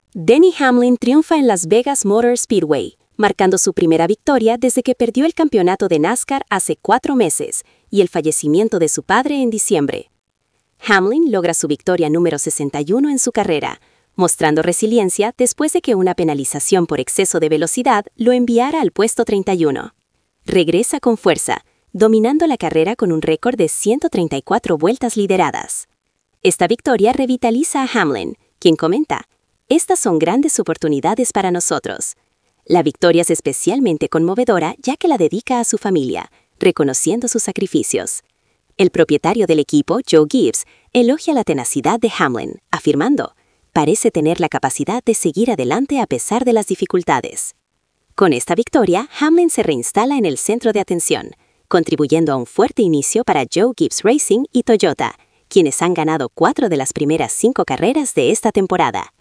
Denny Hamlin triunfa en Las Vegas Motor Speedway, marcando su primera victoria desde que perdió el campeonato de NASCAR hace 4 meses y el fallecimiento de su padre en diciembre. Hamlin logra su victoria número 61 en su carrera, mostrando resiliencia después de que una penalización por exceso de velocidad lo enviara al puesto 31. Regresa con fuerza, dominando la carrera con un récord de 134 vueltas lideradas. Esta victoria revitaliza a Hamlin, quien comenta: "Estas son grandes oportunidades para nosotros". La victoria es especialmente conmovedora ya que la dedica a su familia, reconociendo sus sacrificios. El propietario del equipo, Joe Gibbs, elogia la tenacidad de Hamlin, afirmando: "Parece tener la capacidad de seguir adelante a pesar de las dificultades". Con esta victoria, Hamlin se reinstala en el centro de atención, contribuyendo a un fuerte inicio para Joe Gibbs Racing y Toyota, quienes han ganado 4 de las primeras 5 carreras de esta temporada.